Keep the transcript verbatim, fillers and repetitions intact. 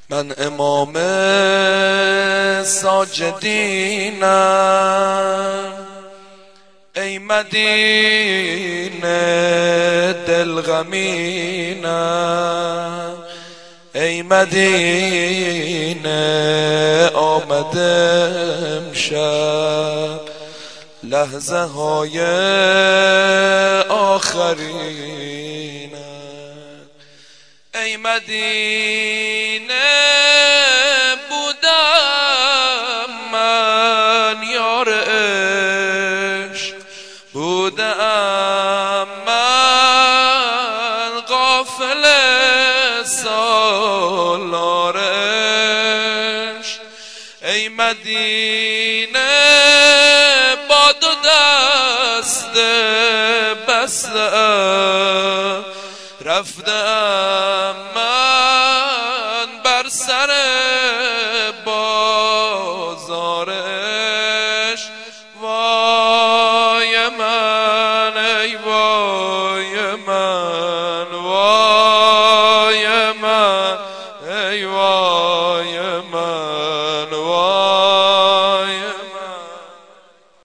من امام ساجدینم، ای مدینه دلغمینم، ای مدینه آمدم شب لحظه های آخرینم. ای مدینه بودم من یار عشق، بودم من غافل سالار عشق. ای مدینه با دو دست بسته رفتم من بر سر بازارش. وای من ای وای من، وای من ای وای